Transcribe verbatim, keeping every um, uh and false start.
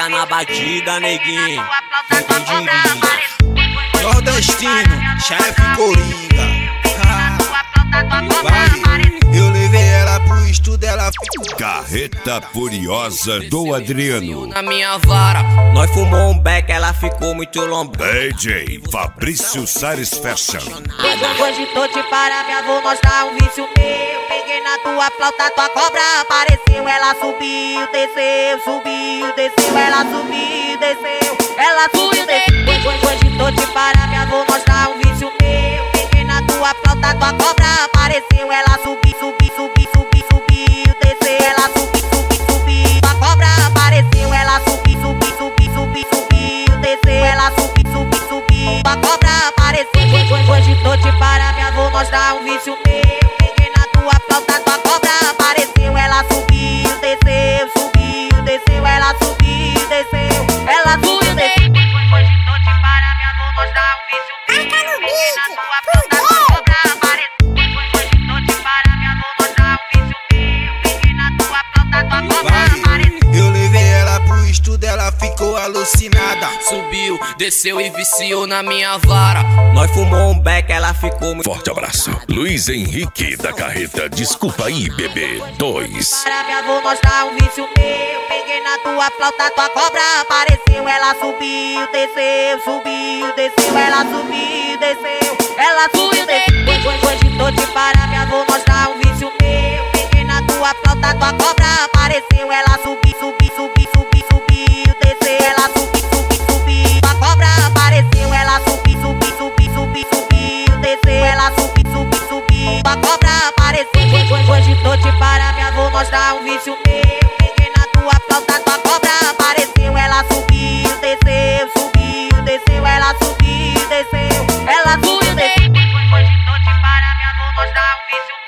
tá na batida, neguinho. Quem diria? Nordestino, chefe Coringa. Vai, eu levei ela pro estudo, ela ficou. Carreta Furiosa do Adriano. Na minha vara, nós fumou um beck, ela ficou muito lomba. D J Fabrício Salles Fashion. Hoje tô de parabéns, vou mostrar um vício meu. Peguei na tua flauta, tua cobra apareceu. Ela subiu, desceu, subiu, desceu. Ela subiu, desceu. Ela subiu, desceu. Hoje tô de parabéns, vou mostrar um vício meu. Peguei na tua flauta, tua cobra apareceu. Ela subiu, subiu, subiu, subiu, subiu, desceu. Ela subiu, subiu, subiu. Tua cobra apareceu. Ela subiu, subiu, subiu, subiu, subiu, desceu. Ela subiu, subiu, subiu. Tua cobra apareceu. Hoje tô de parabéns, vou mostrar um vício meu. Peguei na tua flauta, tua cobra apareceu. Ela subiu, desceu, subiu, desceu. Ela subiu, desceu. Ela subiu, desceu. Hoje tô de parabéns, vou mostrar um vício meu. Peguei na tua flauta, tua cobra apareceu. Hoje tô de parabéns, vou mostrar um vício meu. Peguei na tua flauta, tua cobra apareceu. Eu levei ela pro estudo, ela ficou alucinada. Subiu, desceu e viciou na minha vara. Nós fumou um beck, ela ficou muito. Forte abraço. Luiz Henrique da Carreta Desculpa Aí, Bebê dois. Parabéns, vou mostrar um vício meu. Peguei na tua flauta, tua cobra apareceu. Ela subiu, desceu, subiu, desceu. Ela subiu, desceu. Ela subiu, desceu. Hoje tô de parabéns, vou mostrar um vício meu. Peguei na tua flauta, tua cobra apareceu. Ela subiu, subiu, subiu, subiu, subiu, desceu. Ela subiu, subiu, subiu. Tua cobra apareceu. Ela subiu, subiu, subiu, subiu, subiu, desceu. Ela subiu, subiu, subiu. Tua cobra apareceu. Hoje tô de parabéns, vou mostrar um vício meu. Peguei na tua flauta, tua cobra apareceu. Ela subiu, desceu, subiu, desceu. Ela subiu, desceu. Ela subiu, desceu. Hoje tô de parabéns, vou mostrar um vício meu.